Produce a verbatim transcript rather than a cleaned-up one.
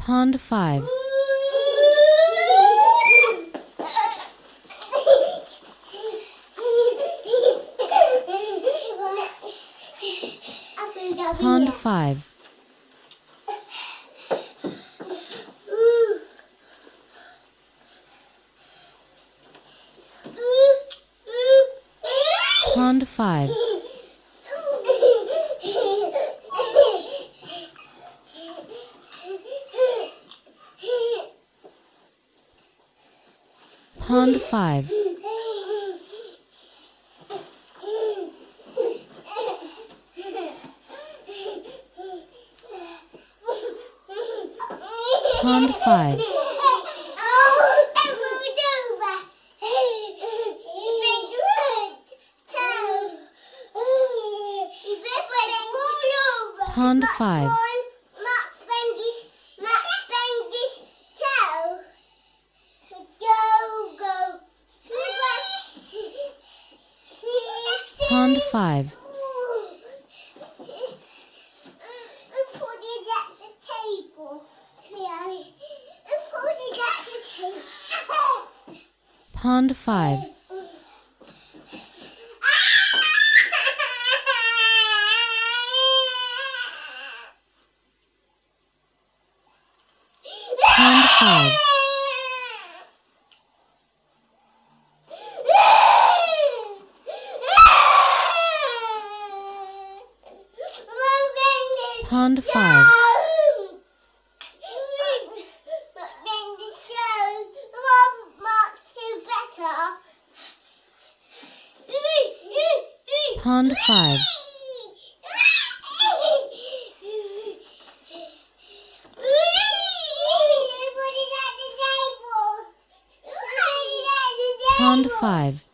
Pond five. Pond five. Pond five. Pond five. Pond five. Pond five. Pond five. Pond five. Pond five. Pond five. Pond five. Pond five.